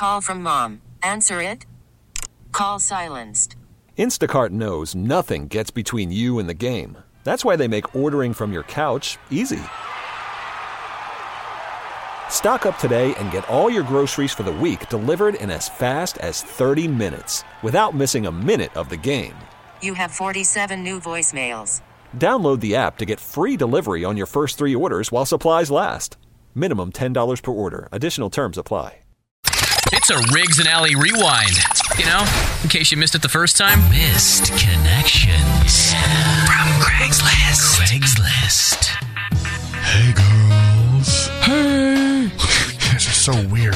call from mom. Answer it. Call silenced. Instacart knows nothing gets between you and the game. That's why they make ordering from your couch easy. Stock up today and get all your groceries for the week delivered in as fast as 30 minutes without missing a minute of the game. You have 47 new voicemails. Download the app to get free delivery on your first 3 orders while supplies last. Minimum $10 per order. Additional terms apply. It's a Riggs and Alley rewind. You know, in case you missed it the first time. Missed connections. From Craigslist. Hey, girls. Hey. This is so weird.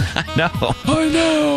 I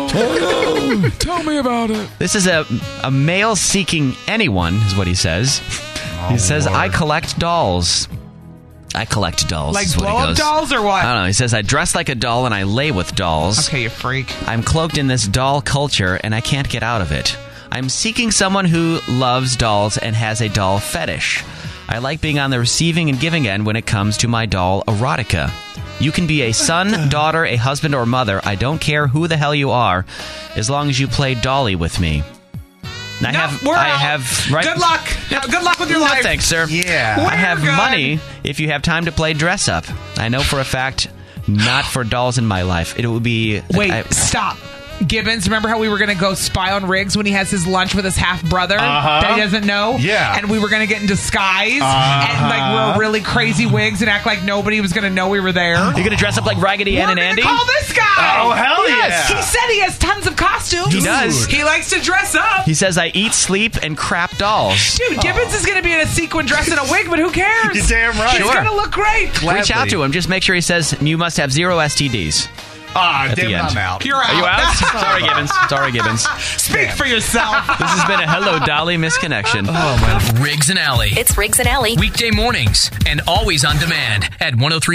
know. Tell me about it. This is a male seeking anyone, is what he says. He says, Lord. I collect dolls. I collect dolls. Like is what he blow-up goes. dolls or what? I don't know. He says, I dress like a doll and I lay with dolls. Okay, you freak. I'm cloaked in this doll culture and I can't get out of it. I'm seeking someone who loves dolls and has a doll fetish. I like being on the receiving and giving end when it comes to my doll erotica. You can be a son, daughter, a husband, or mother. I don't care who the hell you are, as long as you play dolly with me. And We're I out. have right. Good luck. Good luck with your No, life. thanks, sir. Yeah. I have We're good. money if you have time to play dress up. I know for a fact, not for dolls in my life. It will be. Wait, stop. Gibbons, remember how we were going to go spy on Riggs when he has his lunch with his half-brother that he doesn't know? Yeah. And we were going to get in disguise and like wear really crazy wigs and act like nobody was going to know we were there. You're going to dress up like Raggedy Ann We're and going Andy? to call this guy. Oh, hell Yes. yeah. He said he has tons of costumes. He does. He likes to dress up. He says, I eat, sleep, and crap dolls. Dude, Gibbons is going to be in a sequin dress and a wig, but who cares? You're damn right. He's Sure. going to look great. Reach out to him. Just make sure he says, you must have 0 STDs. Damn the it, end. I'm out. You're out. Are you out? Sorry, Gibbons. Sorry, Gibbons. Speak for yourself. This has been a Hello Dolly misconnection. Riggs and Alley. It's Riggs and Alley. Weekday mornings and always on demand at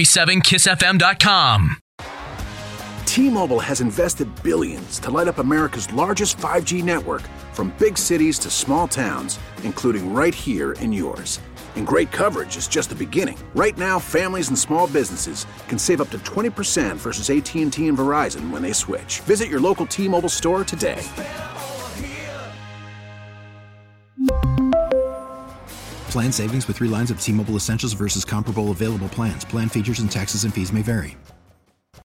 1037kissfm.com. T-Mobile has invested billions to light up America's largest 5G network, from big cities to small towns, including right here in yours. And great coverage is just the beginning. Right now, families and small businesses can save up to 20% versus AT&T and Verizon when they switch. Visit your local T-Mobile store today. Plan savings with 3 lines of T-Mobile Essentials versus comparable available plans. Plan features and taxes and fees may vary.